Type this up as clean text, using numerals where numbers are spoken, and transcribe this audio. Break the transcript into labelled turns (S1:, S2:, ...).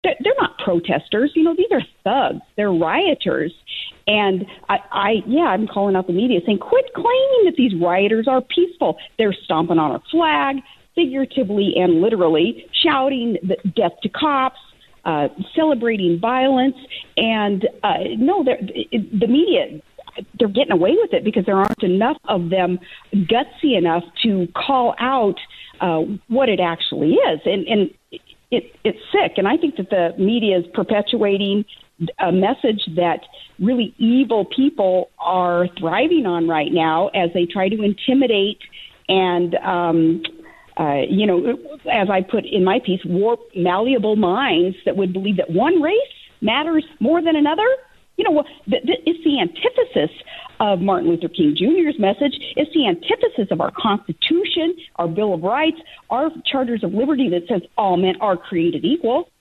S1: they're not protesters. These are thugs. They're rioters. And I'm calling out the media saying, quit claiming that these rioters are peaceful. They're stomping on our flag, figuratively and literally, shouting death to cops, celebrating violence. And the media, they're getting away with it because there aren't enough of them gutsy enough to call out what it actually is. And it's sick. And I think that the media is perpetuating a message that really evil people are thriving on right now as they try to intimidate and, as I put in my piece, warp malleable minds that would believe that one race matters more than another. It's the antithesis of Martin Luther King Jr.'s message. It's the antithesis of our Constitution, our Bill of Rights, our Charters of Liberty that says all men are created equal.